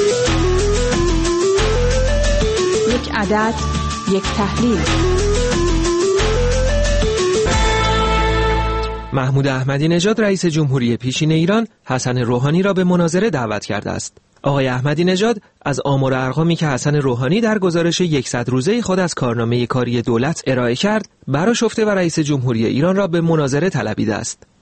یک عدد، یک تحلیل. محمود احمدی نژاد رئیس جمهوری پیشین ایران حسن روحانی را به مناظره دعوت کرده است. آقای احمدی نژاد از آمار و ارقامی که حسن روحانی در گزارش 100 روزه خود از کارنامه کاری دولت ارائه کرد، برآشفته و رئیس جمهوری ایران را به مناظره طلبیده است.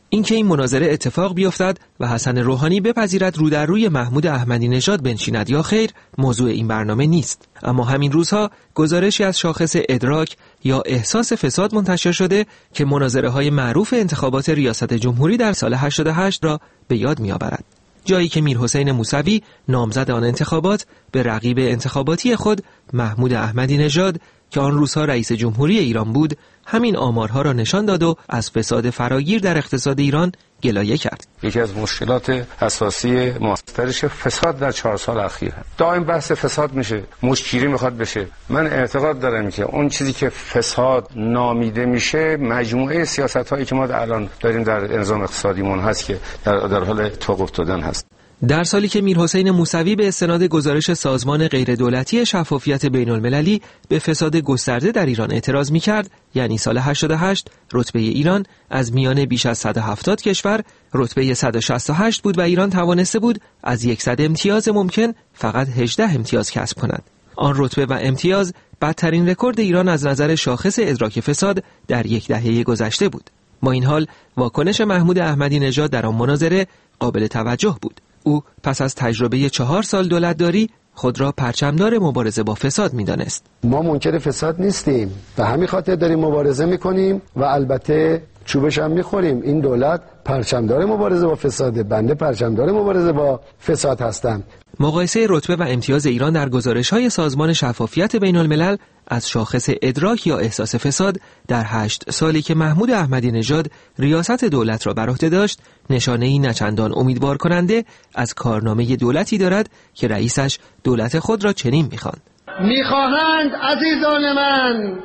اینکه این مناظره اتفاق بیفتد و حسن روحانی بپذیرد رو در روی محمود احمدی نژاد بنشیند یا خیر موضوع این برنامه نیست. اما همین روزها گزارشی از شاخص ادراک یا احساس فساد منتشر شده که مناظره‌های معروف انتخابات ریاست جمهوری در سال 88 را به یاد می‌آورد. جایی که میرحسین موسوی نامزد آن انتخابات به رقیب انتخاباتی خود محمود احمدی نژاد که آن روزها رئیس جمهوری ایران بود همین آمارها را نشان داد و از فساد فراگیر در اقتصاد ایران گلایه کرد. یکی از مشکلات اساسی ماسترش فساد در 4 سال اخیر دائم بحث فساد میشه، مشتری میخواد بشه. من اعتقاد دارم که اون چیزی که فساد نامیده میشه مجموعه سیاست‌هایی که ما الان داریم در نظام اقتصادیمون هست که در حال توقف دادن هست. در سالی که میرحسین موسوی به استناد گزارش سازمان غیردولتی شفافیت بین‌المللی به فساد گسترده در ایران اعتراض می‌کرد، یعنی سال 88 رتبه ایران از میان بیش از 170 کشور رتبه 168 بود و ایران توانسته بود از 100 امتیاز ممکن فقط 18 امتیاز کسب کند. آن رتبه و امتیاز بدترین رکورد ایران از نظر شاخص ادراک فساد در یک دهه گذشته بود. با این حال واکنش محمود احمدی نژاد در آن مناظره قابل توجه بود. او پس از تجربه 4 سال دولتداری خود را پرچمدار مبارزه با فساد می‌دانست. ما منکر فساد نیستیم، به همین خاطر داریم مبارزه می‌کنیم و البته چوبش هم می‌خوریم. این دولت پرچمدار مبارزه با فساده، بنده پرچمدار مبارزه با فساد هستم. مقایسه رتبه و امتیاز ایران در گزارش‌های سازمان شفافیت بین‌الملل از شاخص ادراک یا احساس فساد در 8 سالی که محمود احمدی نژاد ریاست دولت را بر عهده داشت نشانه‌ای نچندان امیدوار کننده از کارنامه دولتی دارد که رئیسش دولت خود را چنین می‌خواند. می‌خواهند عزیزان من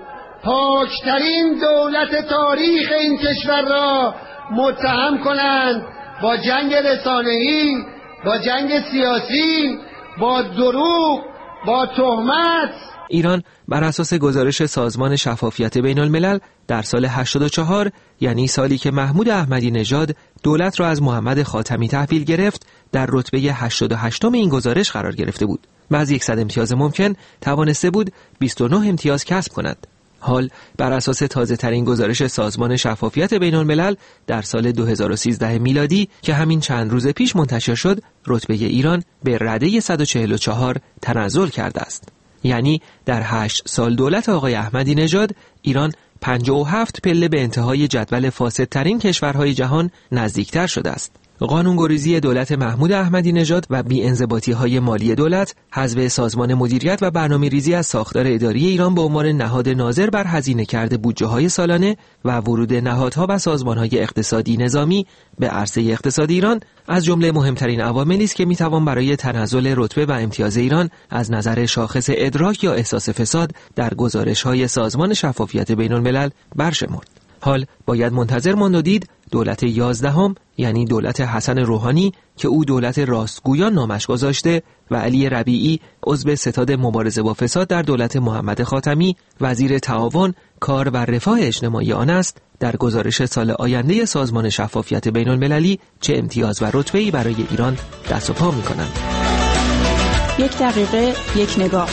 پاکترین دولت تاریخ این کشور را متهم کنند با جنگ رسانه‌ای، با جنگ سیاسی، با دروغ، با تهمت. ایران بر اساس گزارش سازمان شفافیت بین‌الملل در سال 84 یعنی سالی که محمود احمدی نژاد دولت را از محمد خاتمی تحویل گرفت در رتبه 88م این گزارش قرار گرفته بود و از 100 امتیاز ممکن توانسته بود 29 امتیاز کسب کند. حال بر اساس تازه ترین گزارش سازمان شفافیت بین‌الملل در سال 2013 میلادی که همین چند روز پیش منتشر شد رتبه ایران به رده 144 تنزل کرده است. یعنی در 8 سال دولت آقای احمدی نژاد ایران 57 پله به انتهای جدول فاسدترین کشورهای جهان نزدیکتر شده است. قانونگریزی دولت محمود احمدی نژاد و بی‌انضباطی‌های مالی دولت، حذف سازمان مدیریت و برنامه‌ریزی از ساختار اداری ایران به عنوان نهاد ناظر بر هزینه کرده بودجه‌های سالانه و ورود نهادها و سازمان‌های اقتصادی نظامی به عرصه اقتصاد ایران از جمله مهمترین عواملی است که می‌توان برای تنزل رتبه و امتیاز ایران از نظر شاخص ادراک یا احساس فساد در گزارش‌های سازمان شفافیت بین‌الملل برشمرد. حال باید منتظر ماند و دید دولت 11 یعنی دولت حسن روحانی که او دولت راستگویان نامش گذاشته و علی ربیعی عضو ستاد مبارزه با فساد در دولت محمد خاتمی وزیر تعاون، کار و رفاه اجتماعی آن است در گزارش سال آینده سازمان شفافیت بین‌المللی چه امتیاز و رتبه‌ای برای ایران دست و پا می‌کنند. 1 دقیقه 1 نگاه.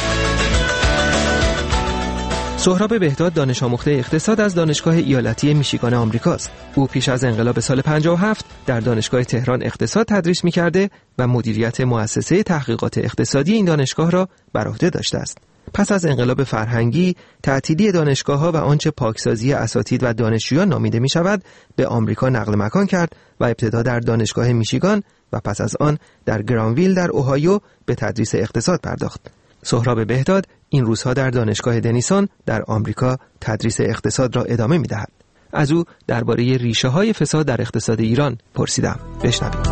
سهراب بهداد دانش آموخته اقتصاد از دانشگاه ایالتی میشیگان آمریکاست. او پیش از انقلاب سال 57 در دانشگاه تهران اقتصاد تدریس می‌کرده و مدیریت مؤسسه تحقیقات اقتصادی این دانشگاه را بر عهده داشته است. پس از انقلاب فرهنگی، تعطیلی دانشگاه‌ها و آنچه پاکسازی اساتید و دانشجویان نامیده می‌شود، به آمریکا نقل مکان کرد و ابتدا در دانشگاه میشیگان و پس از آن در گرانویل در اوهایو به تدریس اقتصاد پرداخت. سهراب بهداد این روزها در دانشگاه دنیسون در آمریکا تدریس اقتصاد را ادامه می‌دهد. از او درباره ریشه‌های فساد در اقتصاد ایران پرسیدم. بشنوید.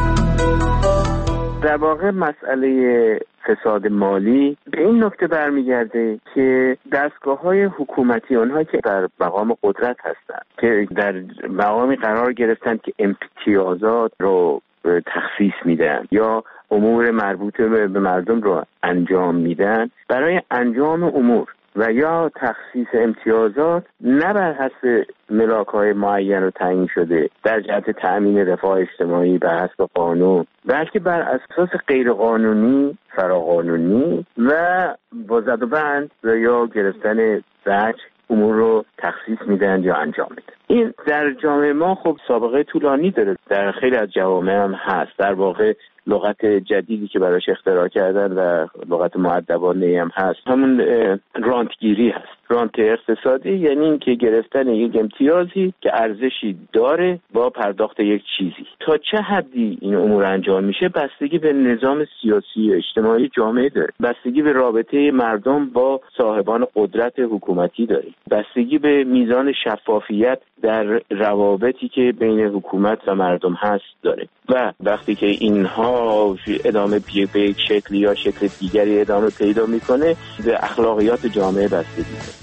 در واقع مسئله فساد مالی به این نکته برمیگرده که دستگاه‌های حکومتی، آنها که در مقام قدرت هستند، که در مقامی قرار گرفتند که امتیازات رو تخصیص میدن یا امور مربوط به مردم رو انجام میدن، برای انجام امور و یا تخصیص امتیازات نه بر حسب ملاک‌های معین و تعیین شده در جهت تأمین رفاه اجتماعی بر حسب قانون، بلکه بر اساس غیرقانونی، فراقانونی و با زد و بند و یا گرفتن وجه امور رو تخصیص میدن یا انجام میدن. این در جامعه ما خب سابقه طولانی داره، در خیلی از جوامع هم هست. در واقع لغت جدیدی که براش اختراع کردن و لغت مؤدبانه هم هست همون رانتگیری هست. رانت اقتصادی یعنی این که گرفتن یک امتیازی که ارزشی داره با پرداخت یک چیزی. تا چه حدی این امور انجام میشه بستگی به نظام سیاسی اجتماعی جامعه داره، بستگی به رابطه مردم با صاحبان قدرت حکومتی داره، بستگی به میزان شفافیت در روابطی که بین حکومت و مردم هست داره. و وقتی که اینها ادامه به یک شکلی یا شکل دیگری ادامه پیدا میکنه به اخلاقیات جامعه بستگی داره.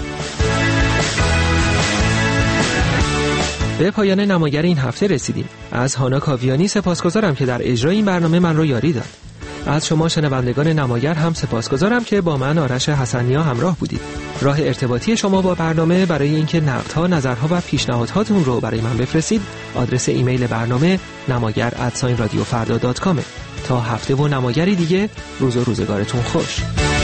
به پایان نماگر این هفته رسیدیم. از هانا کاویانی سپاسگزارم که در اجرای این برنامه من رو یاری داد. از شما شنوندگان نماگر هم سپاسگزارم که با من آرش حسنیا همراه بودید. راه ارتباطی شما با برنامه برای اینکه نقدها، نظرها و پیشنهاداتتون رو برای من بفرستید، آدرس ایمیل برنامه namagar@radiofarda.com. تا هفته و نماگری دیگه، روز و روزگارتون خوش.